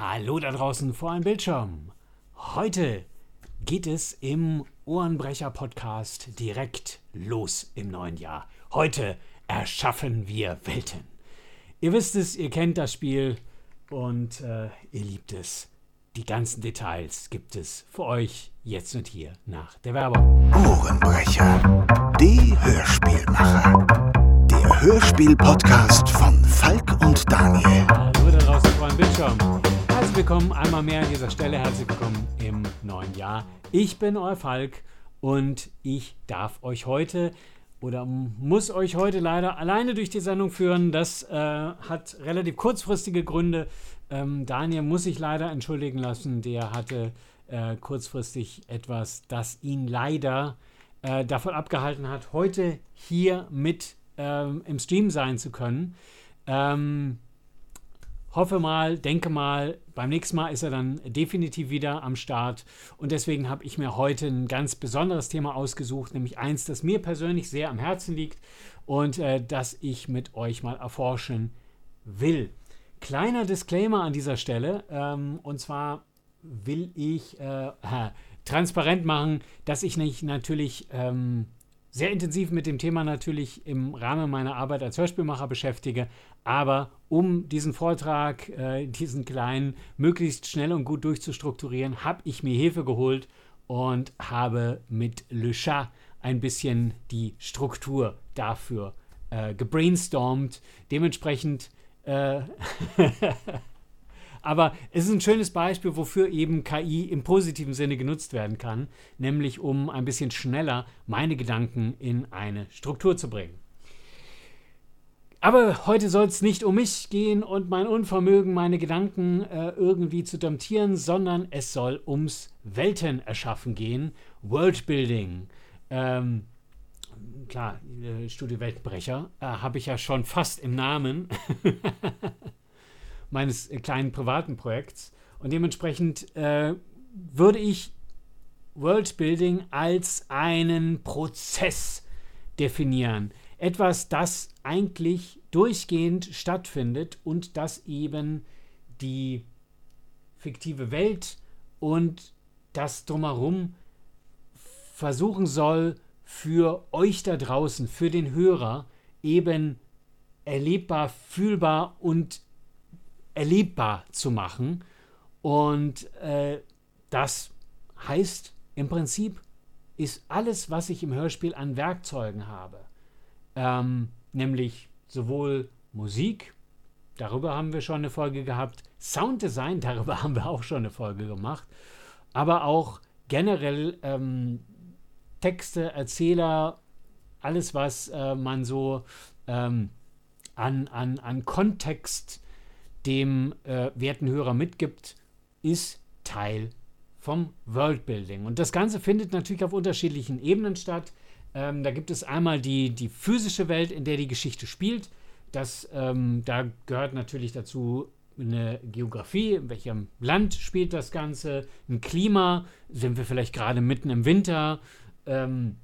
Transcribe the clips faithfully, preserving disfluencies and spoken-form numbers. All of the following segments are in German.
Hallo da draußen vor einem Bildschirm. Heute geht es im Ohrenbrecher-Podcast direkt los im neuen Jahr. Heute erschaffen wir Welten. Ihr wisst es, ihr kennt das Spiel und äh, ihr liebt es. Die ganzen Details gibt es für euch jetzt und hier nach der Werbung. Ohrenbrecher, die Hörspielmacher. Der Hörspiel-Podcast von Falk und Daniel. Hallo da draußen vor einem Bildschirm. Herzlich willkommen einmal mehr an dieser Stelle. Herzlich willkommen im neuen Jahr. Ich bin euer Falk und ich darf euch heute oder muss euch heute leider alleine durch die Sendung führen. Das äh, hat relativ kurzfristige Gründe. Ähm, Daniel muss sich leider entschuldigen lassen. Der hatte äh, kurzfristig etwas, das ihn leider äh, davon abgehalten hat, heute hier mit ähm, im Stream sein zu können. Ähm, hoffe mal, denke mal, beim nächsten Mal ist er dann definitiv wieder am Start. Und deswegen habe ich mir heute ein ganz besonderes Thema ausgesucht, nämlich eins, das mir persönlich sehr am Herzen liegt und äh, das ich mit euch mal erforschen will. Kleiner Disclaimer an dieser Stelle, ähm, und zwar will ich äh, transparent machen, dass ich mich natürlich ähm, sehr intensiv mit dem Thema natürlich im Rahmen meiner Arbeit als Hörspielmacher beschäftige, aber um diesen Vortrag, äh, diesen kleinen, möglichst schnell und gut durchzustrukturieren, habe ich mir Hilfe geholt und habe mit Le Chat ein bisschen die Struktur dafür äh, gebrainstormt. Dementsprechend äh, aber es ist ein schönes Beispiel, wofür eben K I im positiven Sinne genutzt werden kann, nämlich um ein bisschen schneller meine Gedanken in eine Struktur zu bringen. Aber heute soll es nicht um mich gehen und mein Unvermögen, meine Gedanken äh, irgendwie zu domptieren, sondern es soll ums Weltenerschaffen gehen, Worldbuilding. Ähm, klar, äh, Studio Weltenbrecher äh, habe ich ja schon fast im Namen meines äh, kleinen privaten Projekts. Und dementsprechend äh, würde ich Worldbuilding als einen Prozess definieren. Etwas, das eigentlich durchgehend stattfindet und das eben die fiktive Welt und das Drumherum versuchen soll, für euch da draußen, für den Hörer, eben erlebbar, fühlbar und erlebbar zu machen. Und äh, das heißt im Prinzip, ist alles, was ich im Hörspiel an Werkzeugen habe, ähm, nämlich sowohl Musik, darüber haben wir schon eine Folge gehabt, Sounddesign, darüber haben wir auch schon eine Folge gemacht, aber auch generell ähm, Texte, Erzähler, alles, was äh, man so ähm, an, an, an Kontext dem äh, werten Hörer mitgibt, ist Teil vom Worldbuilding. Und das Ganze findet natürlich auf unterschiedlichen Ebenen statt. Ähm, da gibt es einmal die, die physische Welt, in der die Geschichte spielt. Das, ähm, da gehört natürlich dazu eine Geografie, in welchem Land spielt das Ganze, ein Klima, sind wir vielleicht gerade mitten im Winter, ähm,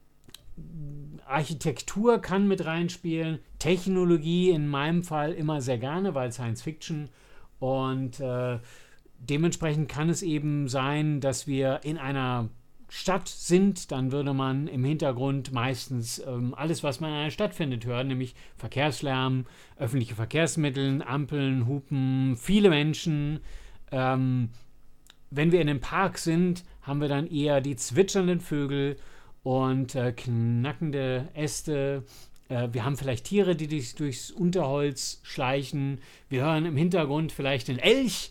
Architektur kann mit reinspielen, Technologie in meinem Fall immer sehr gerne, weil Science Fiction und äh, dementsprechend kann es eben sein, dass wir in einer Stadt sind, dann würde man im Hintergrund meistens ähm, alles, was man in einer Stadt findet, hören, nämlich Verkehrslärm, öffentliche Verkehrsmittel, Ampeln, Hupen, viele Menschen. Ähm, wenn wir in einem Park sind, haben wir dann eher die zwitschernden Vögel und äh, knackende Äste. Äh, wir haben vielleicht Tiere, die durch, durchs Unterholz schleichen. Wir hören im Hintergrund vielleicht einen Elch.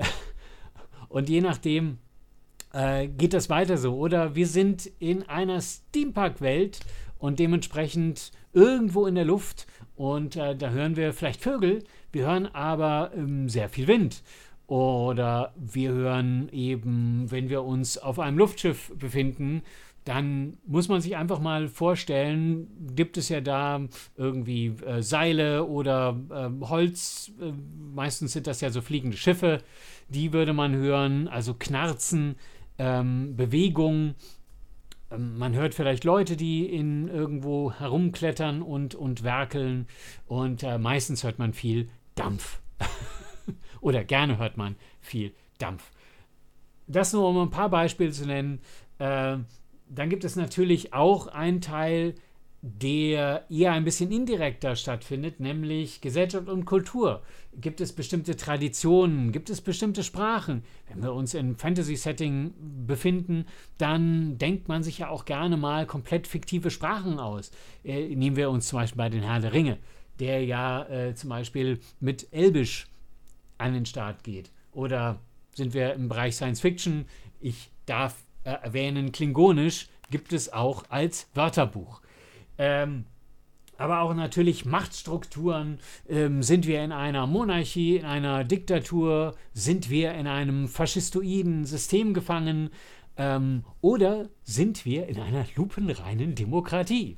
Und je nachdem äh, geht das weiter so. Oder wir sind in einer Steampunk-Welt und dementsprechend irgendwo in der Luft. Und äh, da hören wir vielleicht Vögel. Wir hören aber ähm, sehr viel Wind. Oder wir hören eben, wenn wir uns auf einem Luftschiff befinden, dann muss man sich einfach mal vorstellen, gibt es ja da irgendwie äh, Seile oder äh, Holz, äh, meistens sind das ja so fliegende Schiffe, die würde man hören, also Knarzen, ähm, Bewegung. Ähm, man hört vielleicht Leute, die in irgendwo herumklettern und, und werkeln und äh, meistens hört man viel Dampf. oder gerne hört man viel Dampf. Das nur, um ein paar Beispiele zu nennen. Äh, dann gibt es natürlich auch einen Teil, der eher ein bisschen indirekter stattfindet, nämlich Gesellschaft und Kultur. Gibt es bestimmte Traditionen? Gibt es bestimmte Sprachen? Wenn wir uns in Fantasy-Setting befinden, dann denkt man sich ja auch gerne mal komplett fiktive Sprachen aus. Äh, nehmen wir uns zum Beispiel bei den Herr der Ringe, der ja äh, zum Beispiel mit Elbisch an den Start geht. Oder sind wir im Bereich Science Fiction? Ich darf äh, erwähnen, Klingonisch gibt es auch als Wörterbuch. Ähm, aber auch natürlich Machtstrukturen. Ähm, sind wir in einer Monarchie, in einer Diktatur? Sind wir in einem faschistoiden System gefangen? Ähm, oder sind wir in einer lupenreinen Demokratie?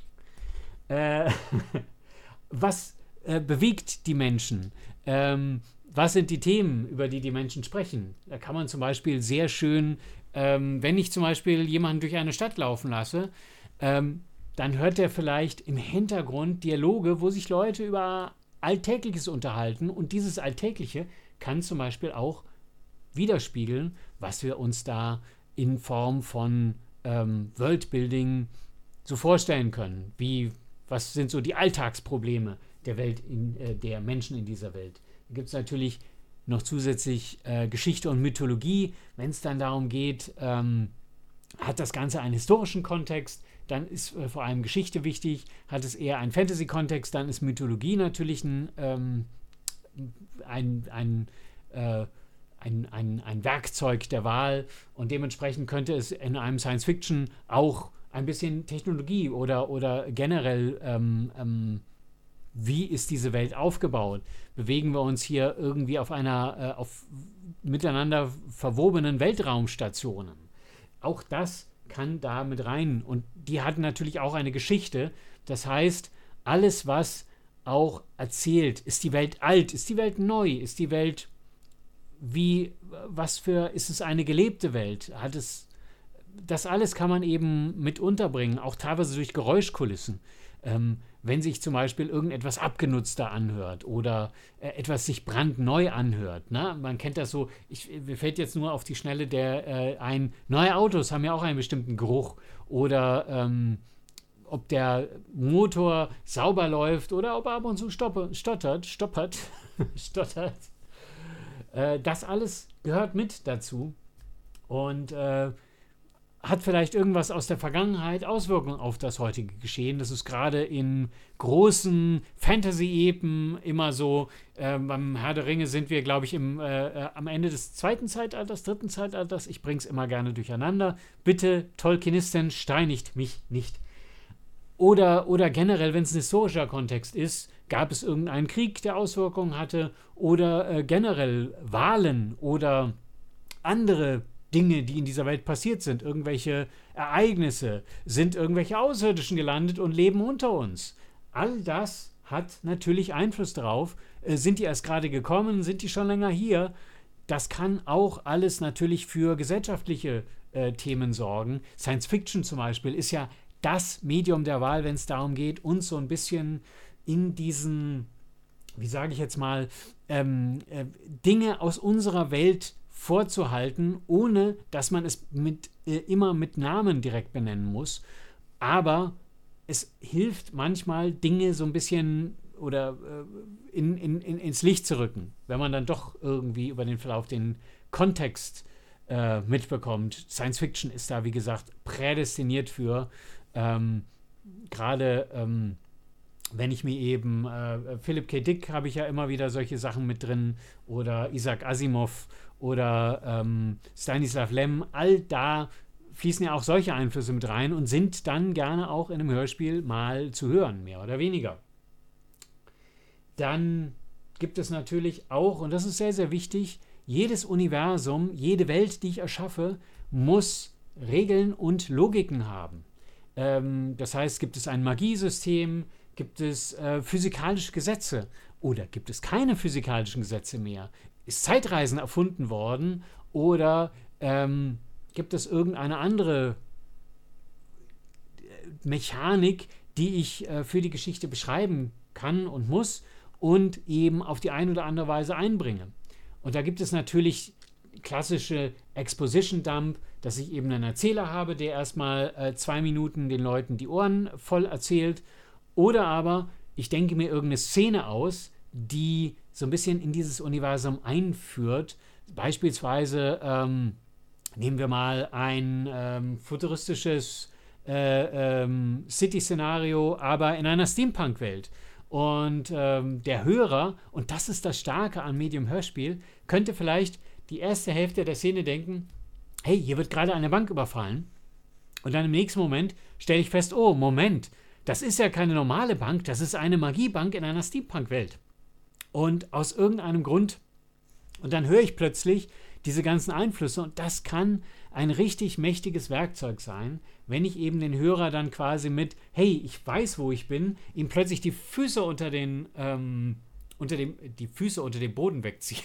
Äh, was äh, bewegt die Menschen? Ähm, was sind die Themen, über die die Menschen sprechen? Da kann man zum Beispiel sehr schön, ähm, wenn ich zum Beispiel jemanden durch eine Stadt laufen lasse, ähm, dann hört er vielleicht im Hintergrund Dialoge, wo sich Leute über Alltägliches unterhalten. Und dieses Alltägliche kann zum Beispiel auch widerspiegeln, was wir uns da in Form von ähm, Worldbuilding so vorstellen können. Wie, was sind so die Alltagsprobleme der Welt, in, äh, der Menschen in dieser Welt? Da gibt es natürlich noch zusätzlich äh, Geschichte und Mythologie. Wenn es dann darum geht, ähm, hat das Ganze einen historischen Kontext, dann ist äh, vor allem Geschichte wichtig. Hat es eher einen Fantasy-Kontext, dann ist Mythologie natürlich ein, ähm, ein, ein, äh, ein, ein, ein Werkzeug der Wahl und dementsprechend könnte es in einem Science-Fiction auch ein bisschen Technologie oder, oder generell ähm, ähm, wie ist diese Welt aufgebaut? Bewegen wir uns hier irgendwie auf einer äh, auf miteinander verwobenen Weltraumstationen? Auch das kann da mit rein. Und die hatten natürlich auch eine Geschichte. Das heißt, alles, was auch erzählt, ist die Welt alt, ist die Welt neu, ist die Welt wie, was für, ist es eine gelebte Welt? Hat es, das alles kann man eben mit unterbringen, auch teilweise durch Geräuschkulissen. Ähm, wenn sich zum Beispiel irgendetwas abgenutzter anhört oder äh, etwas sich brandneu anhört. Ne? Man kennt das so, ich, mir fällt jetzt nur auf die Schnelle der äh, ein, neue Autos haben ja auch einen bestimmten Geruch oder ähm, ob der Motor sauber läuft oder ob er ab und zu stoppe, stottert, stoppert, stottert. Äh, das alles gehört mit dazu und äh, hat vielleicht irgendwas aus der Vergangenheit Auswirkungen auf das heutige Geschehen. Das ist gerade in großen Fantasy-Epen immer so. Äh, beim Herr der Ringe sind wir, glaube ich, im, äh, äh, am Ende des zweiten Zeitalters, dritten Zeitalters. Ich bringe es immer gerne durcheinander. Bitte, Tolkienisten, steinigt mich nicht. Oder, oder generell, wenn es ein historischer Kontext ist, gab es irgendeinen Krieg, der Auswirkungen hatte oder äh, generell Wahlen oder andere Dinge, die in dieser Welt passiert sind, irgendwelche Ereignisse, sind irgendwelche Außerirdischen gelandet und leben unter uns. All das hat natürlich Einfluss darauf. Äh, sind die erst gerade gekommen? Sind die schon länger hier? Das kann auch alles natürlich für gesellschaftliche äh, Themen sorgen. Science Fiction zum Beispiel ist ja das Medium der Wahl, wenn es darum geht, uns so ein bisschen in diesen, wie sage ich jetzt mal, ähm, äh, Dinge aus unserer Welt vorzuhalten, ohne dass man es mit, äh, immer mit Namen direkt benennen muss. Aber es hilft manchmal, Dinge so ein bisschen oder äh, in, in, in, ins Licht zu rücken, wenn man dann doch irgendwie über den Verlauf den Kontext äh, mitbekommt. Science Fiction ist da, wie gesagt, prädestiniert für. Ähm, Gerade ähm, wenn ich mir eben äh, Philip K. Dick habe ich ja immer wieder solche Sachen mit drin oder Isaac Asimov oder ähm, Stanislav Lem, all da fließen ja auch solche Einflüsse mit rein und sind dann gerne auch in einem Hörspiel mal zu hören, mehr oder weniger. Dann gibt es natürlich auch, und das ist sehr, sehr wichtig, jedes Universum, jede Welt, die ich erschaffe, muss Regeln und Logiken haben. Ähm, das heißt, gibt es ein Magiesystem, gibt es äh, physikalische Gesetze oder gibt es keine physikalischen Gesetze mehr? Ist Zeitreisen erfunden worden oder ähm, gibt es irgendeine andere Mechanik, die ich äh, für die Geschichte beschreiben kann und muss und eben auf die eine oder andere Weise einbringe? Und da gibt es natürlich klassische Exposition Dump, dass ich eben einen Erzähler habe, der erstmal äh, zwei Minuten den Leuten die Ohren voll erzählt. Oder aber ich denke mir irgendeine Szene aus, die so ein bisschen in dieses Universum einführt. Beispielsweise ähm, nehmen wir mal ein ähm, futuristisches äh, ähm, City-Szenario, aber in einer Steampunk-Welt. Und ähm, der Hörer, und das ist das Starke an Medium-Hörspiel, könnte vielleicht die erste Hälfte der Szene denken, hey, hier wird gerade eine Bank überfallen. Und dann im nächsten Moment stelle ich fest, oh, Moment, das ist ja keine normale Bank, das ist eine Magiebank in einer Steampunk-Welt. Und aus irgendeinem Grund, und dann höre ich plötzlich diese ganzen Einflüsse, und das kann ein richtig mächtiges Werkzeug sein, wenn ich eben den Hörer dann quasi mit, hey, ich weiß, wo ich bin, ihm plötzlich die Füße unter den, ähm, unter dem, die Füße unter dem Boden wegziehe.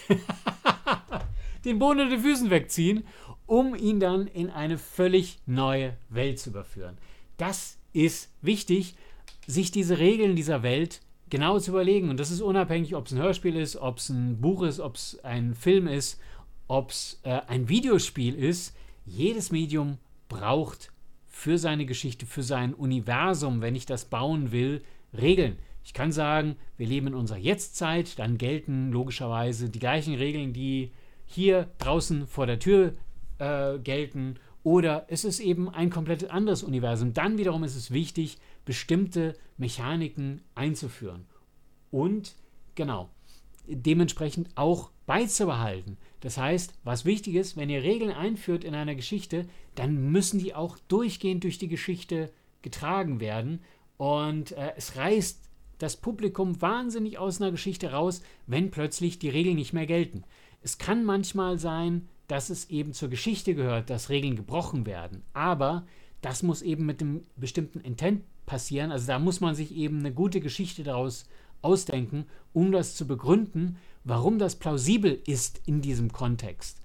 den Boden unter den Füßen wegziehen, um ihn dann in eine völlig neue Welt zu überführen. Das ist wichtig, sich diese Regeln dieser Welt genau zu überlegen. Und das ist unabhängig, ob es ein Hörspiel ist, ob es ein Buch ist, ob es ein Film ist, ob es äh, ein Videospiel ist. Jedes Medium braucht für seine Geschichte, für sein Universum, wenn ich das bauen will, Regeln. Ich kann sagen, wir leben in unserer Jetztzeit, dann gelten logischerweise die gleichen Regeln, die hier draußen vor der Tür äh, gelten, oder es ist eben ein komplett anderes Universum. Dann wiederum ist es wichtig, bestimmte Mechaniken einzuführen und genau, dementsprechend auch beizubehalten. Das heißt, was wichtig ist, wenn ihr Regeln einführt in einer Geschichte, dann müssen die auch durchgehend durch die Geschichte getragen werden, und äh, es reißt das Publikum wahnsinnig aus einer Geschichte raus, wenn plötzlich die Regeln nicht mehr gelten. Es kann manchmal sein, dass es eben zur Geschichte gehört, dass Regeln gebrochen werden, aber das muss eben mit einem bestimmten Intent passieren. Also da muss man sich eben eine gute Geschichte daraus ausdenken, um das zu begründen, warum das plausibel ist in diesem Kontext.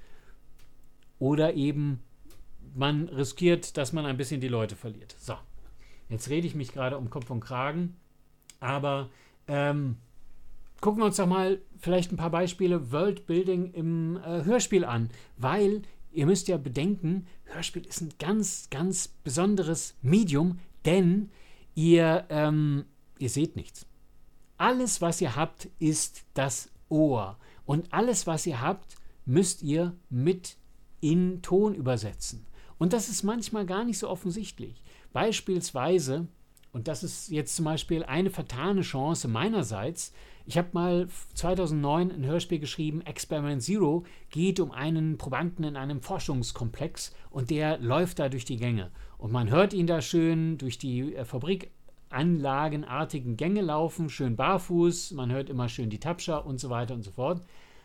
Oder eben man riskiert, dass man ein bisschen die Leute verliert. So, jetzt rede ich mich gerade um Kopf und Kragen, aber ähm, gucken wir uns doch mal vielleicht ein paar Beispiele Worldbuilding im äh, Hörspiel an, weil ihr müsst ja bedenken, Hörspiel ist ein ganz, ganz besonderes Medium, denn ihr, ähm, ihr seht nichts. Alles, was ihr habt, ist das Ohr. Und alles, was ihr habt, müsst ihr mit in Ton übersetzen. Und das ist manchmal gar nicht so offensichtlich. Beispielsweise, und das ist jetzt zum Beispiel eine vertane Chance meinerseits, ich habe mal zweitausendneun ein Hörspiel geschrieben, Experiment Zero, geht um einen Probanden in einem Forschungskomplex und der läuft da durch die Gänge. Und man hört ihn da schön durch die äh, Fabrikanlagenartigen Gänge laufen, schön barfuß, man hört immer schön die Tapscher und so weiter und so fort.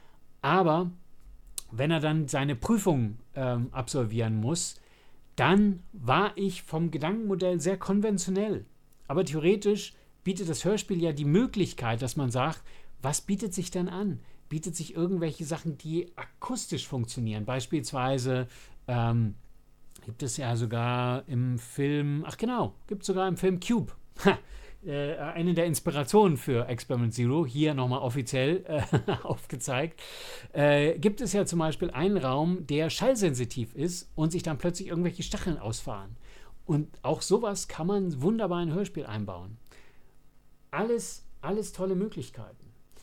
Aber wenn er dann seine Prüfung ähm, absolvieren muss, dann war ich vom Gedankenmodell sehr konventionell. Aber theoretisch bietet das Hörspiel ja die Möglichkeit, dass man sagt, was bietet sich denn an? Bietet sich irgendwelche Sachen, die akustisch funktionieren? Beispielsweise ähm, gibt es ja sogar im Film, ach genau, gibt es sogar im Film Cube. Ha, äh, eine der Inspirationen für Experiment Zero, hier nochmal offiziell äh, aufgezeigt, äh, gibt es ja zum Beispiel einen Raum, der schallsensitiv ist und sich dann plötzlich irgendwelche Stacheln ausfahren. Und auch sowas kann man wunderbar in ein Hörspiel einbauen. Alles, alles tolle Möglichkeiten.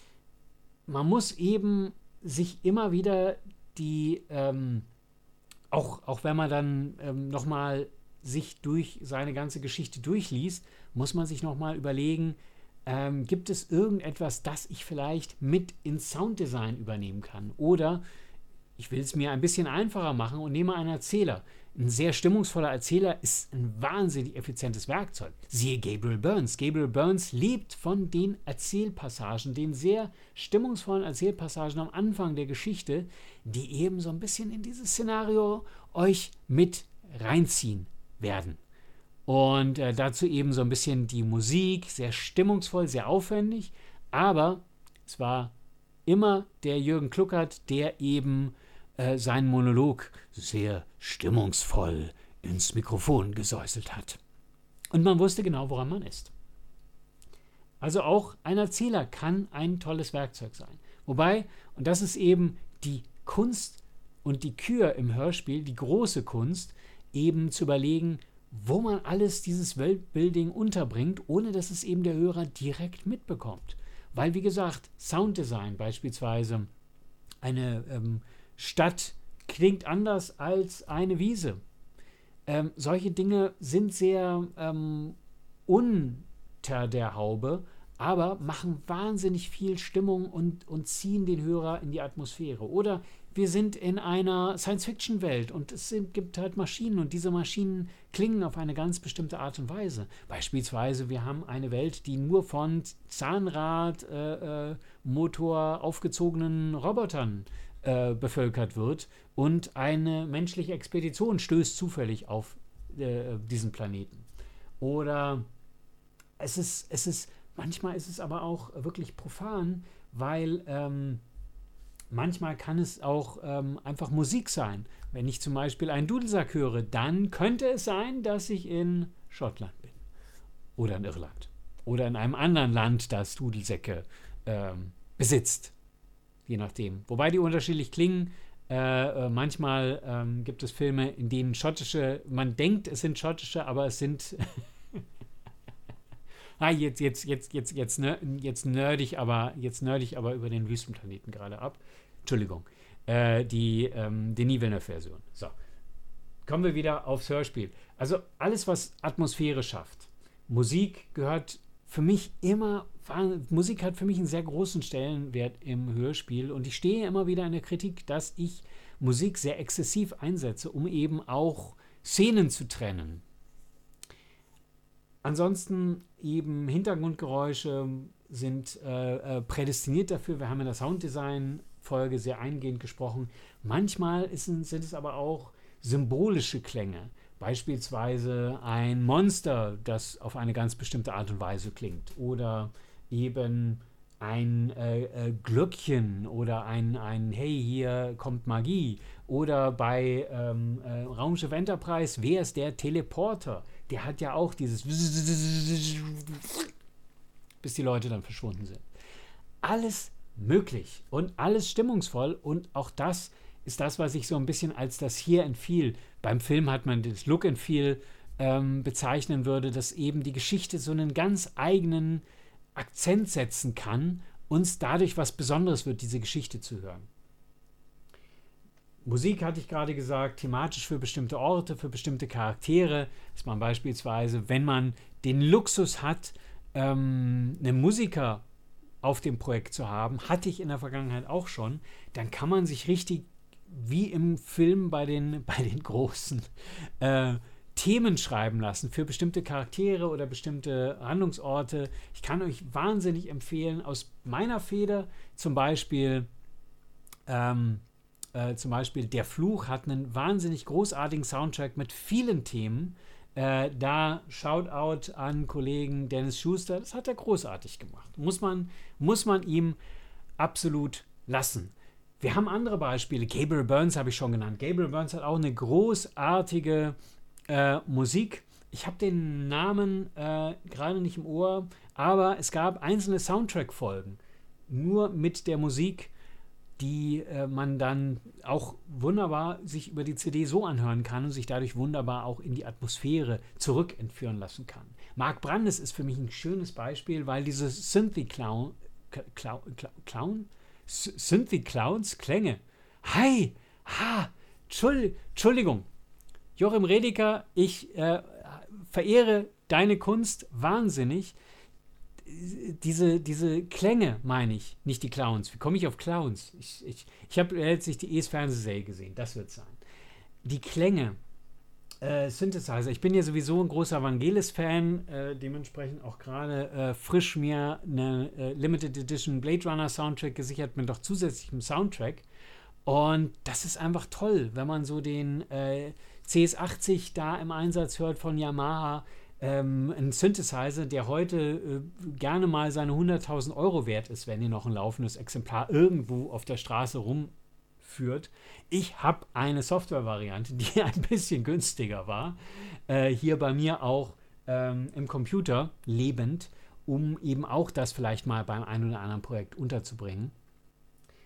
Man muss eben sich immer wieder die, ähm, auch, auch wenn man dann ähm, nochmal sich durch seine ganze Geschichte durchliest, muss man sich nochmal überlegen, ähm, gibt es irgendetwas, das ich vielleicht mit ins Sounddesign übernehmen kann? Oder ich will es mir ein bisschen einfacher machen und nehme einen Erzähler. Ein sehr stimmungsvoller Erzähler ist ein wahnsinnig effizientes Werkzeug. Siehe Gabriel Burns. Gabriel Burns lebt von den Erzählpassagen, den sehr stimmungsvollen Erzählpassagen am Anfang der Geschichte, die eben so ein bisschen in dieses Szenario euch mit reinziehen werden. Und äh, dazu eben so ein bisschen die Musik, sehr stimmungsvoll, sehr aufwendig, aber es war immer der Jürgen Kluckert, der eben äh, seinen Monolog sehr stimmungsvoll ins Mikrofon gesäuselt hat. Und man wusste genau, woran man ist. Also auch ein Erzähler kann ein tolles Werkzeug sein. Wobei, und das ist eben die Kunst und die Kür im Hörspiel, die große Kunst, eben zu überlegen, wo man alles dieses Weltbuilding unterbringt, ohne dass es eben der Hörer direkt mitbekommt. Weil, wie gesagt, Sounddesign beispielsweise, eine ähm, Stadt klingt anders als eine Wiese. Ähm, solche Dinge sind sehr ähm, unter der Haube, aber machen wahnsinnig viel Stimmung und, und ziehen den Hörer in die Atmosphäre. Oder wir sind in einer Science-Fiction-Welt und es sind, gibt halt Maschinen und diese Maschinen klingen auf eine ganz bestimmte Art und Weise. Beispielsweise, wir haben eine Welt, die nur von Zahnrad, äh, äh, Motor aufgezogenen Robotern äh, bevölkert wird und eine menschliche Expedition stößt zufällig auf äh, diesen Planeten. Oder es ist, es ist, manchmal ist es aber auch wirklich profan, weil ähm, manchmal kann es auch ähm, einfach Musik sein. Wenn ich zum Beispiel einen Dudelsack höre, dann könnte es sein, dass ich in Schottland bin. Oder in Irland. Oder in einem anderen Land, das Dudelsäcke ähm, besitzt. Je nachdem. Wobei die unterschiedlich klingen. Äh, äh, manchmal ähm, gibt es Filme, in denen schottische, man denkt, es sind schottische, aber es sind ah, jetzt, jetzt, jetzt, jetzt, jetzt, jetzt nerdig, aber jetzt nerdig, aber über den Wüstenplaneten gerade ab. Entschuldigung. Äh, die ähm, Denis Villeneuve-Version. So. Kommen wir wieder aufs Hörspiel. Also alles, was Atmosphäre schafft. Musik gehört für mich immer, Musik hat für mich einen sehr großen Stellenwert im Hörspiel und ich stehe immer wieder in der Kritik, dass ich Musik sehr exzessiv einsetze, um eben auch Szenen zu trennen. Ansonsten eben Hintergrundgeräusche sind äh, äh, prädestiniert dafür. Wir haben in der Sounddesign-Folge sehr eingehend gesprochen. Manchmal ist, sind es aber auch symbolische Klänge. Beispielsweise ein Monster, das auf eine ganz bestimmte Art und Weise klingt. Oder eben ein äh, äh, Glöckchen oder ein, ein Hey, hier kommt Magie. Oder bei ähm, äh, Raumschiff Enterprise, wer ist der Teleporter? Der hat ja auch dieses bis die Leute dann verschwunden sind. Alles möglich und alles stimmungsvoll und auch das ist das, was ich so ein bisschen als das Hear and Feel, beim Film hat man das Look and Feel ähm, bezeichnen würde, dass eben die Geschichte so einen ganz eigenen Akzent setzen kann, uns dadurch was Besonderes wird, diese Geschichte zu hören. Musik hatte ich gerade gesagt, thematisch für bestimmte Orte, für bestimmte Charaktere, dass man beispielsweise, wenn man den Luxus hat, ähm, einen Musiker auf dem Projekt zu haben, hatte ich in der Vergangenheit auch schon, dann kann man sich richtig wie im Film bei den, bei den großen äh, Themen schreiben lassen für bestimmte Charaktere oder bestimmte Handlungsorte. Ich kann euch wahnsinnig empfehlen, aus meiner Feder zum Beispiel ähm, äh, zum Beispiel Der Fluch hat einen wahnsinnig großartigen Soundtrack mit vielen Themen. Äh, da Shoutout an Kollegen Dennis Schuster, das hat er großartig gemacht. Muss man, muss man ihm absolut lassen. Wir haben andere Beispiele. Gabriel Burns habe ich schon genannt. Gabriel Burns hat auch eine großartige äh, Musik. Ich habe den Namen äh, gerade nicht im Ohr, aber es gab einzelne Soundtrack-Folgen nur mit der Musik, die äh, man dann auch wunderbar sich über die C D so anhören kann und sich dadurch wunderbar auch in die Atmosphäre zurückentführen lassen kann. Mark Brandes ist für mich ein schönes Beispiel, weil diese Synthie-Clown, Clown, Clown, Synthie-Clowns, Klänge. Hi, ha, Entschuldigung. Joachim Redeker, ich äh, verehre deine Kunst wahnsinnig. Diese, diese Klänge meine ich, nicht die Clowns. Wie komme ich auf Clowns? Ich, ich, ich habe letztlich die Es-Fernsehserie gesehen, das wird es sein. Die Klänge, äh, Synthesizer. Ich bin ja sowieso ein großer Vangelis-Fan, äh, dementsprechend auch gerade äh, frisch mir eine äh, Limited Edition Blade Runner Soundtrack gesichert mit noch zusätzlichem Soundtrack. Und das ist einfach toll, wenn man so den äh, C S achtzig da im Einsatz hört von Yamaha. Ähm, ein Synthesizer, der heute äh, gerne mal seine hunderttausend Euro wert ist, wenn ihr noch ein laufendes Exemplar irgendwo auf der Straße rumführt. Ich habe eine Software-Variante, die ein bisschen günstiger war, äh, hier bei mir auch ähm, im Computer lebend, um eben auch das vielleicht mal beim einen oder anderen Projekt unterzubringen.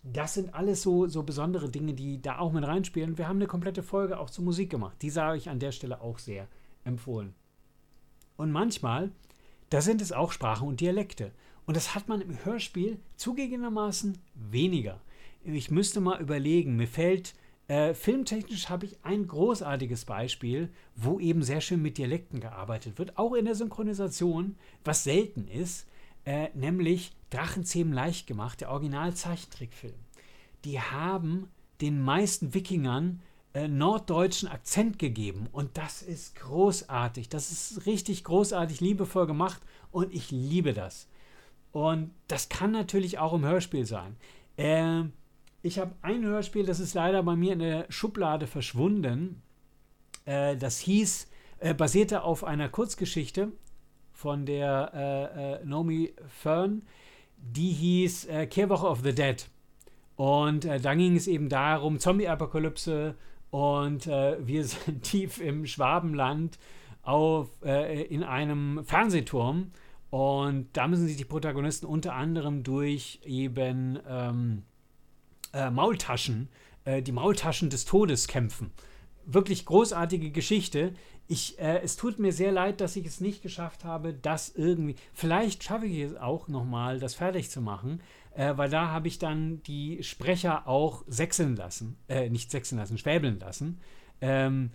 das sind alles so, so besondere Dinge, die da auch mit reinspielen. Wir haben eine komplette Folge auch zur Musik gemacht. Die sage ich an der Stelle auch sehr empfohlen. Und manchmal, da sind es auch Sprachen und Dialekte. Und das hat man im Hörspiel zugegebenermaßen weniger. Ich müsste mal überlegen, mir fällt, äh, filmtechnisch habe ich ein großartiges Beispiel, wo eben sehr schön mit Dialekten gearbeitet wird, auch in der Synchronisation, was selten ist, äh, nämlich Drachenzähmen leicht gemacht, der Original-Zeichentrickfilm. Die haben den meisten Wikingern äh, norddeutschen Akzent gegeben und das ist großartig, das ist richtig großartig, liebevoll gemacht und ich liebe das. Und das kann natürlich auch im Hörspiel sein. Äh, ich habe ein Hörspiel, das ist leider bei mir in der Schublade verschwunden. Äh, das hieß, äh, basierte auf einer Kurzgeschichte von der äh, äh, Naomi Fern. Die hieß äh, Kehrwoche of the Dead. Und äh, dann ging es eben darum, Zombie-Apokalypse und äh, wir sind tief im Schwabenland auf, äh, in einem Fernsehturm. Und da müssen sich die Protagonisten unter anderem durch eben ähm, äh, Maultaschen, äh, die Maultaschen des Todes kämpfen. Wirklich großartige Geschichte. Ich, äh, es tut mir sehr leid, dass ich es nicht geschafft habe, das irgendwie, vielleicht schaffe ich es auch nochmal, das fertig zu machen, äh, weil da habe ich dann die Sprecher auch sechseln lassen, äh, nicht sechseln lassen, schwäbeln lassen. Ähm,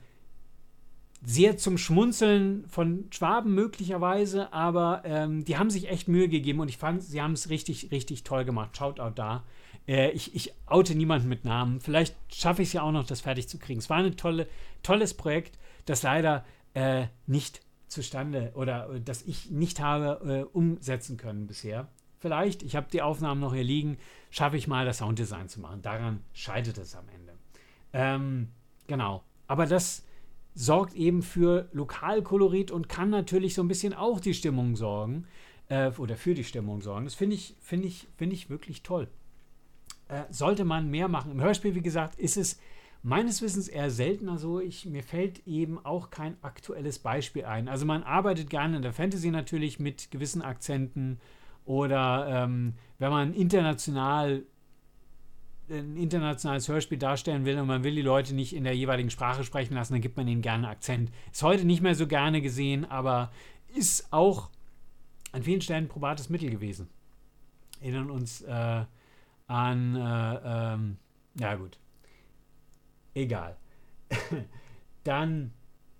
sehr zum Schmunzeln von Schwaben möglicherweise, aber ähm, die haben sich echt Mühe gegeben und ich fand, sie haben es richtig, richtig toll gemacht. Shoutout da. Äh, ich, ich oute niemanden mit Namen. Vielleicht schaffe ich es ja auch noch, das fertig zu kriegen. Es war ein tolle, tolles Projekt, das leider äh, nicht zustande oder äh, das ich nicht habe äh, umsetzen können bisher. Vielleicht, ich habe die Aufnahmen noch hier liegen, schaffe ich mal das Sounddesign zu machen. Daran scheitert es am Ende. Ähm, genau. Aber das sorgt eben für Lokalkolorit und kann natürlich so ein bisschen auch die Stimmung sorgen äh, oder für die Stimmung sorgen. Das finde ich, finde ich, finde ich wirklich toll. Äh, sollte man mehr machen. Im Hörspiel, wie gesagt, ist es meines Wissens eher seltener so. Ich, mir fällt eben auch kein aktuelles Beispiel ein. Also man arbeitet gerne in der Fantasy natürlich mit gewissen Akzenten oder ähm, wenn man international ein internationales Hörspiel darstellen will und man will die Leute nicht in der jeweiligen Sprache sprechen lassen, dann gibt man ihnen gerne Akzent. Ist heute nicht mehr so gerne gesehen, aber ist auch an vielen Stellen ein probates Mittel gewesen. Erinnern uns äh, an, äh, ähm, ja gut, egal. Dann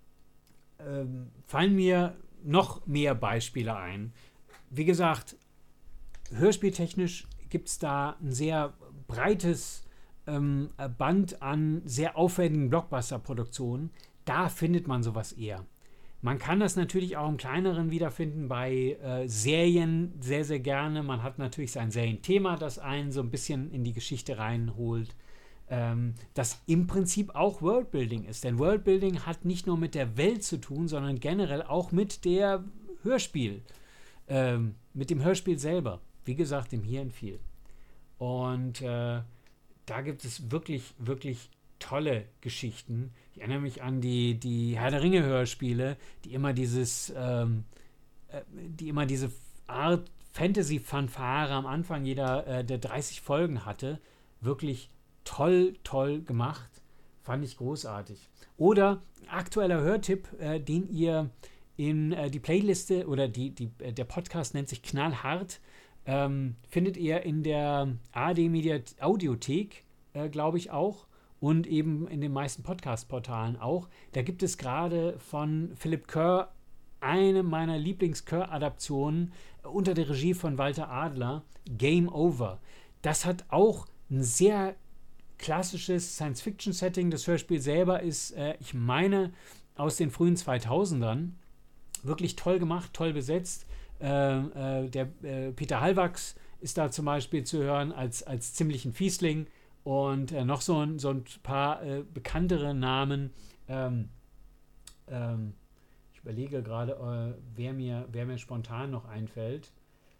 ähm, fallen mir noch mehr Beispiele ein. Wie gesagt, hörspieltechnisch gibt es da ein sehr breites ähm, Band an sehr aufwendigen Blockbuster-Produktionen. Da findet man sowas eher. Man kann das natürlich auch im Kleineren wiederfinden bei äh, Serien sehr, sehr gerne. Man hat natürlich sein Serienthema, das einen so ein bisschen in die Geschichte reinholt. Ähm, das im Prinzip auch Worldbuilding ist. Denn Worldbuilding hat nicht nur mit der Welt zu tun, sondern generell auch mit der Hörspiel, ähm, mit dem Hörspiel selber. Wie gesagt, dem Hier und Viel. Und äh, da gibt es wirklich, wirklich tolle Geschichten. Ich erinnere mich an die, die Herr der Ringe-Hörspiele, die immer dieses, ähm, äh, die immer diese Art Fantasy-Fanfare am Anfang jeder äh, der dreißig Folgen hatte. Wirklich toll, toll gemacht. Fand ich großartig. Oder aktueller Hörtipp, äh, den ihr in äh, die Playliste oder die, die, äh, der Podcast nennt sich Knallhart. Ähm, findet ihr in der A R D-Audiothek, äh, glaube ich auch, und eben in den meisten Podcast-Portalen auch. Da gibt es gerade von Philipp Kerr eine meiner Lieblings-Kerr-Adaptionen äh, unter der Regie von Walter Adler, Game Over. Das hat auch ein sehr klassisches Science-Fiction-Setting. Das Hörspiel selber ist, äh, ich meine, aus den frühen zweitausendern. Wirklich toll gemacht, toll besetzt. Äh, äh, der äh, Peter Hallwachs ist da zum Beispiel zu hören als, als ziemlichen Fiesling und äh, noch so ein, so ein paar äh, bekanntere Namen. Ähm, ähm, ich überlege gerade, äh, wer, mir, wer mir spontan noch einfällt.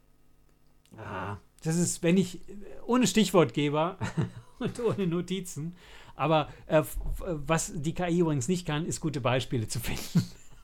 Ah, das ist, wenn ich, ohne Stichwortgeber und ohne Notizen, aber äh, was die K I übrigens nicht kann, ist gute Beispiele zu finden.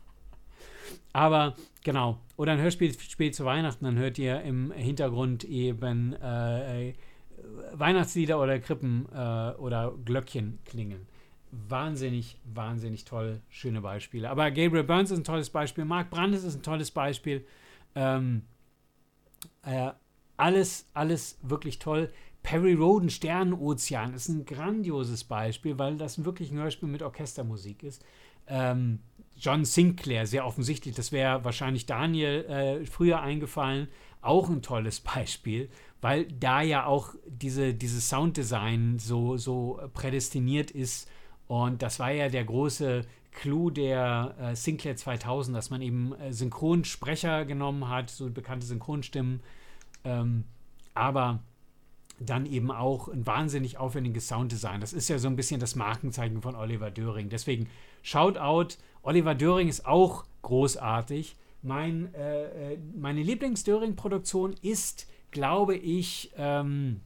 Aber genau, oder ein Hörspiel spielt zu Weihnachten, dann hört ihr im Hintergrund eben äh, Weihnachtslieder oder Krippen äh, oder Glöckchen klingen. Wahnsinnig, wahnsinnig toll, schöne Beispiele. Aber Gabriel Burns ist ein tolles Beispiel, Mark Brandes ist ein tolles Beispiel. Ähm, äh, alles, alles wirklich toll. Perry Rhodan, Sternenozean, ist ein grandioses Beispiel, weil das wirklich ein Hörspiel mit Orchestermusik ist. Ähm, John Sinclair, sehr offensichtlich, das wäre wahrscheinlich Daniel äh, früher eingefallen, auch ein tolles Beispiel, weil da ja auch diese, dieses Sounddesign so, so prädestiniert ist. Und das war ja der große Clou der äh, Sinclair zweitausend, dass man eben äh, Synchronsprecher genommen hat, so bekannte Synchronstimmen, ähm, aber dann eben auch ein wahnsinnig aufwendiges Sounddesign. Das ist ja so ein bisschen das Markenzeichen von Oliver Döring. Deswegen Shoutout, Oliver Döring ist auch großartig. Mein, äh, meine Lieblings-Döring-Produktion ist, glaube ich, ähm,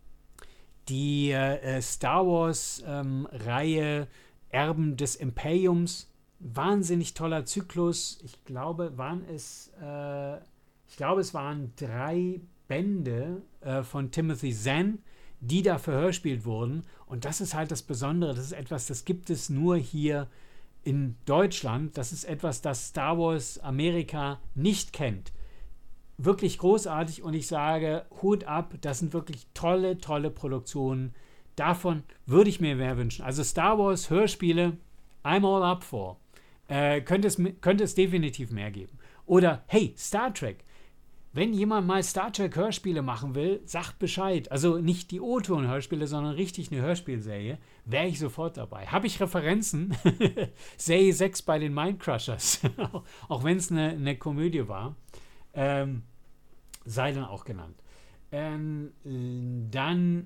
die äh, Star Wars-Reihe ähm, Erben des Imperiums. Wahnsinnig toller Zyklus. Ich glaube, waren es, äh, ich glaube, es waren drei Bände äh, von Timothy Zahn, die da verhörspielt wurden. Und das ist halt das Besondere. Das ist etwas, das gibt es nur hier in Deutschland. Das ist etwas, das Star Wars Amerika nicht kennt. Wirklich großartig und ich sage, Hut ab, das sind wirklich tolle, tolle Produktionen. Davon würde ich mir mehr wünschen. Also Star Wars Hörspiele, I'm all up for. Äh, könnte, es, könnte es definitiv mehr geben. Oder, hey, Star Trek. Wenn jemand mal Star Trek Hörspiele machen will, sagt Bescheid. Also nicht die O-Ton-Hörspiele, sondern richtig eine Hörspielserie, wäre ich sofort dabei. Habe ich Referenzen? Serie sechs bei den Mindcrushers. Auch wenn es eine, eine Komödie war. Ähm, sei dann auch genannt. Ähm, dann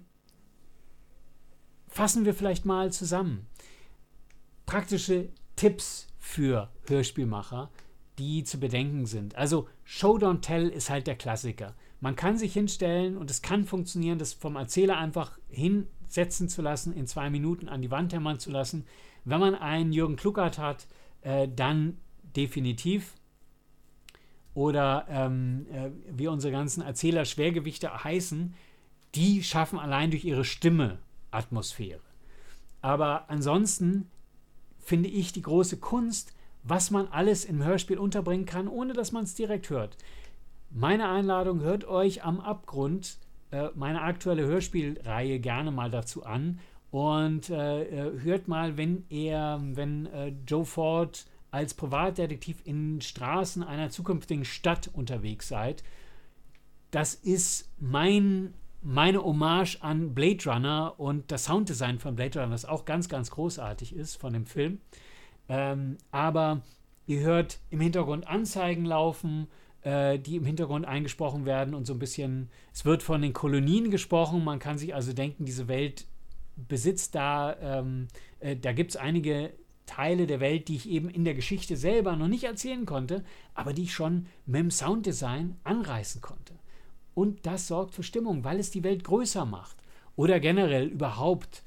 fassen wir vielleicht mal zusammen. Praktische Tipps für Hörspielmacher, die zu bedenken sind. Also Show Don't Tell ist halt der Klassiker. Man kann sich hinstellen und es kann funktionieren, das vom Erzähler einfach hinsetzen zu lassen, in zwei Minuten an die Wand hämmern zu lassen. Wenn man einen Jürgen Kluckert hat, äh, dann definitiv. Oder ähm, äh, wie unsere ganzen Erzähler Schwergewichte heißen, die schaffen allein durch ihre Stimme Atmosphäre. Aber ansonsten finde ich die große Kunst, was man alles im Hörspiel unterbringen kann, ohne dass man es direkt hört. Meine Einladung, hört euch am Abgrund äh, meine aktuelle Hörspielreihe gerne mal dazu an und äh, hört mal, wenn er, wenn äh, Joe Ford als Privatdetektiv in Straßen einer zukünftigen Stadt unterwegs seid. Das ist mein, meine Hommage an Blade Runner und das Sounddesign von Blade Runner, das auch ganz, ganz großartig ist von dem Film. Ähm, aber ihr hört im Hintergrund Anzeigen laufen, äh, die im Hintergrund eingesprochen werden und so ein bisschen, es wird von den Kolonien gesprochen, man kann sich also denken, diese Welt besitzt da, ähm, äh, da gibt es einige Teile der Welt, die ich eben in der Geschichte selber noch nicht erzählen konnte, aber die ich schon mit dem Sounddesign anreißen konnte. Und das sorgt für Stimmung, weil es die Welt größer macht. Oder generell überhaupt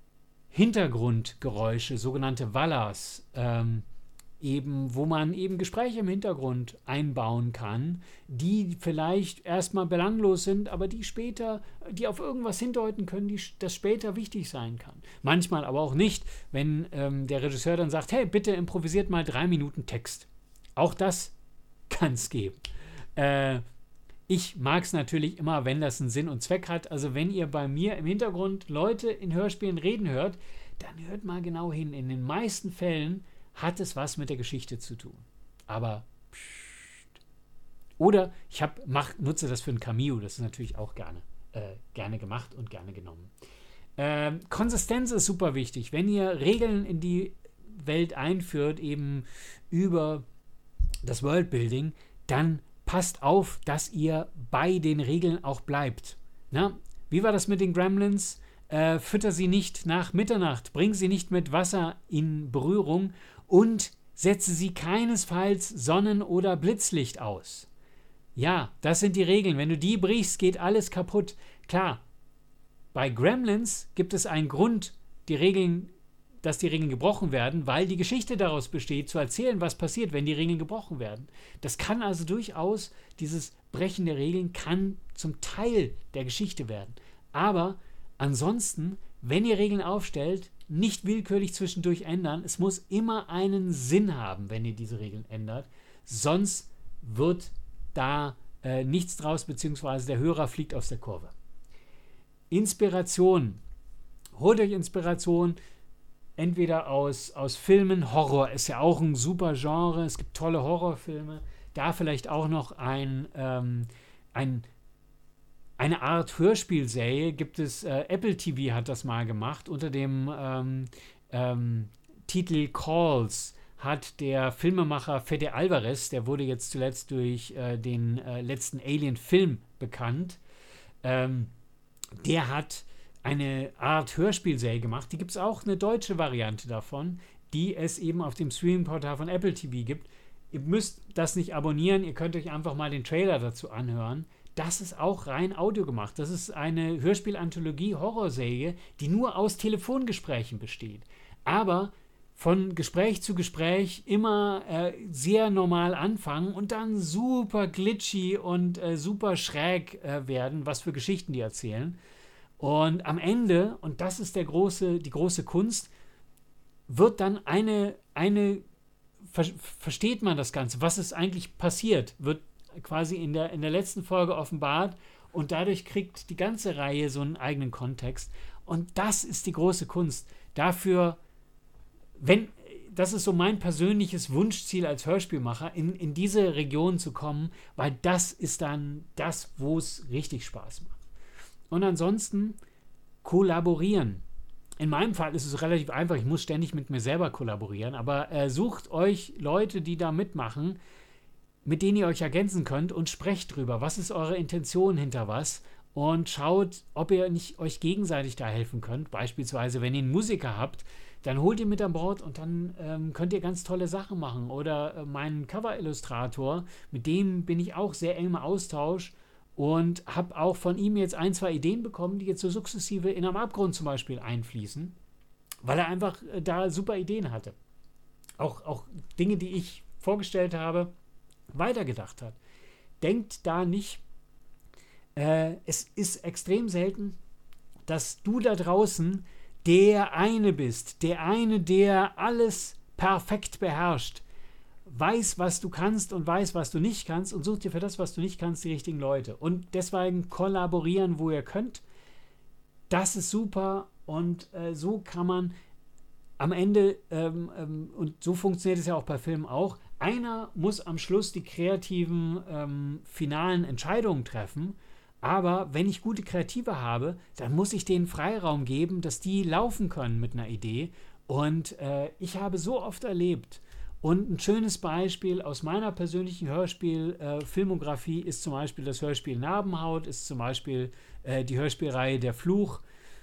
Hintergrundgeräusche, sogenannte Wallers, ähm, eben, wo man eben Gespräche im Hintergrund einbauen kann, die vielleicht erstmal belanglos sind, aber die später, die auf irgendwas hindeuten können, die, das später wichtig sein kann. Manchmal aber auch nicht, wenn ähm, der Regisseur dann sagt, hey, bitte improvisiert mal drei Minuten Text. Auch das kann es geben. Äh, ich mag es natürlich immer, wenn das einen Sinn und Zweck hat. Also wenn ihr bei mir im Hintergrund Leute in Hörspielen reden hört, dann hört mal genau hin. In den meisten Fällen hat es was mit der Geschichte zu tun. Aber pssst. Oder ich hab, mach, nutze das für ein Cameo. Das ist natürlich auch gerne, äh, gerne gemacht und gerne genommen. Ähm, Konsistenz ist super wichtig. Wenn ihr Regeln in die Welt einführt, eben über das Worldbuilding, dann passt auf, dass ihr bei den Regeln auch bleibt. Na, wie war das mit den Gremlins? Äh, fütter sie nicht nach Mitternacht, bring sie nicht mit Wasser in Berührung und setze sie keinesfalls Sonnen- oder Blitzlicht aus. Ja, das sind die Regeln. Wenn du die brichst, geht alles kaputt. Klar, bei Gremlins gibt es einen Grund, die Regeln, dass die Regeln gebrochen werden, weil die Geschichte daraus besteht, zu erzählen, was passiert, wenn die Regeln gebrochen werden. Das kann also durchaus, dieses Brechen der Regeln kann zum Teil der Geschichte werden. Aber ansonsten, wenn ihr Regeln aufstellt, nicht willkürlich zwischendurch ändern. Es muss immer einen Sinn haben, wenn ihr diese Regeln ändert. Sonst wird da äh, nichts draus, beziehungsweise der Hörer fliegt aus der Kurve. Inspiration. Holt euch Inspiration entweder aus, aus Filmen. Horror ist ja auch ein super Genre. Es gibt tolle Horrorfilme. Da vielleicht auch noch ein, ähm, ein eine Art Hörspielserie gibt es, äh, Apple T V hat das mal gemacht, unter dem ähm, ähm, Titel Calls hat der Filmemacher Fede Alvarez, der wurde jetzt zuletzt durch äh, den äh, letzten Alien-Film bekannt, ähm, der hat eine Art Hörspielserie gemacht, die gibt es auch eine deutsche Variante davon, die es eben auf dem Streaming-Portal von Apple T V gibt. Ihr müsst das nicht abonnieren, ihr könnt euch einfach mal den Trailer dazu anhören. Das ist auch rein Audio gemacht. Das ist eine Hörspiel-Anthologie-Horrorserie, die nur aus Telefongesprächen besteht. Aber von Gespräch zu Gespräch immer äh, sehr normal anfangen und dann super glitchy und äh, super schräg äh, werden, was für Geschichten die erzählen. Und am Ende, und das ist der große, die große Kunst, wird dann eine, eine ver- versteht man das Ganze, was ist eigentlich passiert, wird quasi in der, in der letzten Folge offenbart und dadurch kriegt die ganze Reihe so einen eigenen Kontext und das ist die große Kunst. Dafür, wenn, das ist so mein persönliches Wunschziel als Hörspielmacher, in, in diese Region zu kommen, weil das ist dann das, wo es richtig Spaß macht. Und ansonsten kollaborieren. In meinem Fall ist es relativ einfach, ich muss ständig mit mir selber kollaborieren, aber äh, sucht euch Leute, die da mitmachen, mit denen ihr euch ergänzen könnt und sprecht drüber. Was ist eure Intention hinter was? Und schaut, ob ihr nicht euch gegenseitig da helfen könnt. Beispielsweise, wenn ihr einen Musiker habt, dann holt ihr mit an Bord und dann ähm, könnt ihr ganz tolle Sachen machen. Oder äh, meinen Cover-Illustrator, mit dem bin ich auch sehr eng im Austausch und habe auch von ihm jetzt ein, zwei Ideen bekommen, die jetzt so sukzessive in Am Abgrund zum Beispiel einfließen, weil er einfach äh, da super Ideen hatte. Auch, auch Dinge, die ich vorgestellt habe, weitergedacht hat. Denkt da nicht, äh, es ist extrem selten, dass du da draußen der eine bist, der eine, der alles perfekt beherrscht, weiß, was du kannst und weiß, was du nicht kannst und sucht dir für das, was du nicht kannst, die richtigen Leute. Und deswegen kollaborieren, wo ihr könnt. Das ist super und äh, so kann man am Ende, ähm, ähm, und so funktioniert es ja auch bei Filmen auch, einer muss am Schluss die kreativen, ähm, finalen Entscheidungen treffen, aber wenn ich gute Kreative habe, dann muss ich denen Freiraum geben, dass die laufen können mit einer Idee und äh, ich habe so oft erlebt und ein schönes Beispiel aus meiner persönlichen Hörspiel-Filmografie äh, ist zum Beispiel das Hörspiel Narbenhaut, ist zum Beispiel äh, die Hörspielreihe Der Fluch,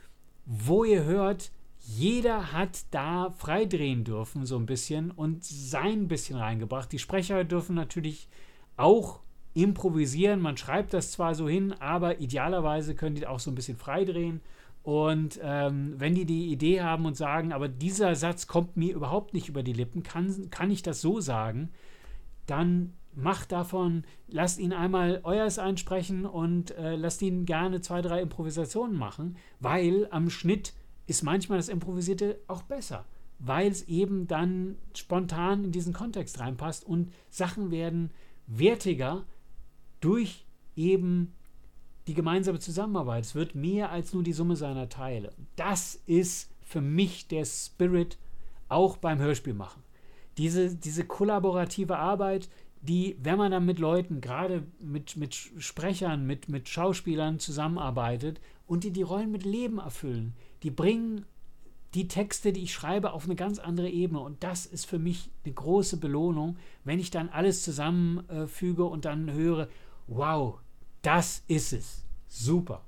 wo ihr hört, jeder hat da freidrehen dürfen, so ein bisschen, und sein bisschen reingebracht. Die Sprecher dürfen natürlich auch improvisieren. Man schreibt das zwar so hin, aber idealerweise können die auch so ein bisschen freidrehen. Und ähm, wenn die die Idee haben und sagen, aber dieser Satz kommt mir überhaupt nicht über die Lippen, kann, kann ich das so sagen, dann macht davon, lasst ihn einmal euers einsprechen und äh, lasst ihn gerne zwei, drei Improvisationen machen, weil am Schnitt ist manchmal das Improvisierte auch besser, weil es eben dann spontan in diesen Kontext reinpasst und Sachen werden wertiger durch eben die gemeinsame Zusammenarbeit. Es wird mehr als nur die Summe seiner Teile. Das ist für mich der Spirit auch beim Hörspielmachen. Diese, diese kollaborative Arbeit, die, wenn man dann mit Leuten, gerade mit, mit Sprechern, mit, mit Schauspielern zusammenarbeitet und die die Rollen mit Leben erfüllen, die bringen die Texte, die ich schreibe, auf eine ganz andere Ebene. Und das ist für mich eine große Belohnung, wenn ich dann alles zusammenfüge äh, und dann höre, wow, das ist es. Super.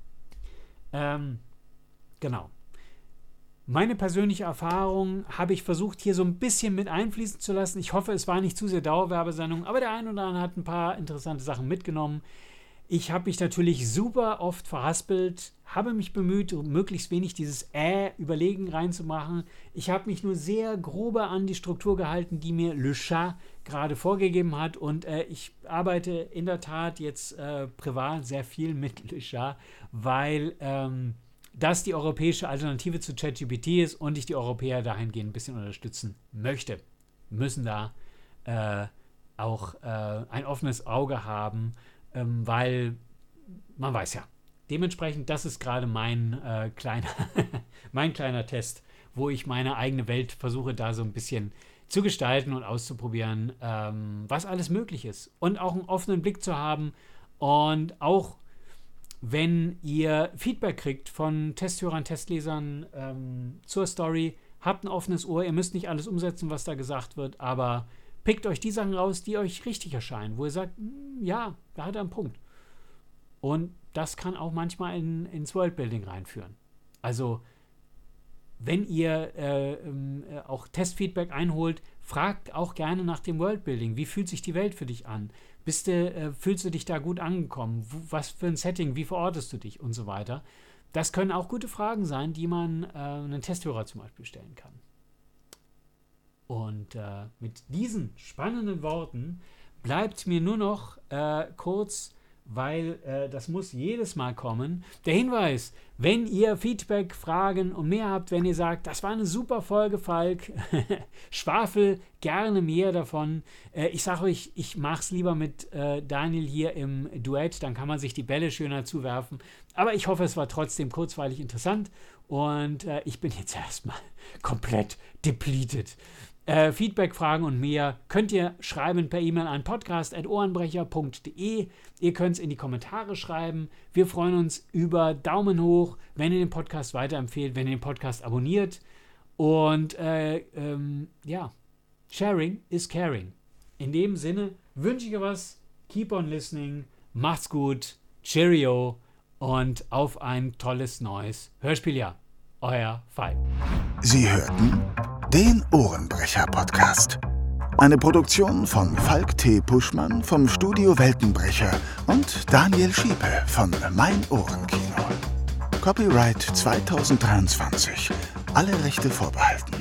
Ähm, genau. Meine persönliche Erfahrung habe ich versucht, hier so ein bisschen mit einfließen zu lassen. Ich hoffe, es war nicht zu sehr Dauerwerbesendung, aber der ein oder andere hat ein paar interessante Sachen mitgenommen. Ich habe mich natürlich super oft verhaspelt, habe mich bemüht, möglichst wenig dieses äh Überlegen reinzumachen. Ich habe mich nur sehr grobe an die Struktur gehalten, die mir Le Chat gerade vorgegeben hat. Und äh, ich arbeite in der Tat jetzt äh, privat sehr viel mit Le Chat, weil ähm, das die europäische Alternative zu ChatGPT ist und ich die Europäer dahingehend ein bisschen unterstützen möchte. Wir müssen da äh, auch äh, ein offenes Auge haben, ähm, weil man weiß ja, dementsprechend, das ist gerade mein, äh, kleiner, mein kleiner Test, wo ich meine eigene Welt versuche, da so ein bisschen zu gestalten und auszuprobieren, ähm, was alles möglich ist. Und auch einen offenen Blick zu haben. Und auch wenn ihr Feedback kriegt von Testhörern, Testlesern ähm, zur Story, habt ein offenes Ohr. Ihr müsst nicht alles umsetzen, was da gesagt wird, aber pickt euch die Sachen raus, die euch richtig erscheinen, wo ihr sagt, ja, da hat er einen Punkt. Und das kann auch manchmal in, ins Worldbuilding reinführen. Also, wenn ihr äh, äh, auch Testfeedback einholt, fragt auch gerne nach dem Worldbuilding. Wie fühlt sich die Welt für dich an? Bist du, äh, fühlst du dich da gut angekommen? W- was für ein Setting? Wie verortest du dich? Und so weiter. Das können auch gute Fragen sein, die man äh, einen Testhörer zum Beispiel stellen kann. Und äh, mit diesen spannenden Worten bleibt mir nur noch äh, kurz, weil äh, das muss jedes Mal kommen, der Hinweis, wenn ihr Feedback, Fragen und mehr habt, wenn ihr sagt, das war eine super Folge, Falk, schwafel gerne mehr davon. Äh, ich sage euch, ich mache es lieber mit äh, Daniel hier im Duett, dann kann man sich die Bälle schöner zuwerfen. Aber ich hoffe, es war trotzdem kurzweilig interessant und äh, ich bin jetzt erstmal komplett depleted. Äh, Feedback, Fragen und mehr könnt ihr schreiben per E-Mail an podcast at ohrenbrecher punkt de. Ihr könnt es in die Kommentare schreiben. Wir freuen uns über Daumen hoch, wenn ihr den Podcast weiterempfehlt, wenn ihr den Podcast abonniert. Und äh, ähm, ja, Sharing is caring. In dem Sinne wünsche ich euch was. Keep on listening. Macht's gut. Cheerio. Und auf ein tolles neues Hörspieljahr. Euer Falk. Sie hörten den Ohrenbrecher-Podcast. Eine Produktion von Falk T. Puschmann vom Studio Weltenbrecher und Daniel Schiepe von Mein Ohrenkino. Copyright zwanzig dreiundzwanzig. Alle Rechte vorbehalten.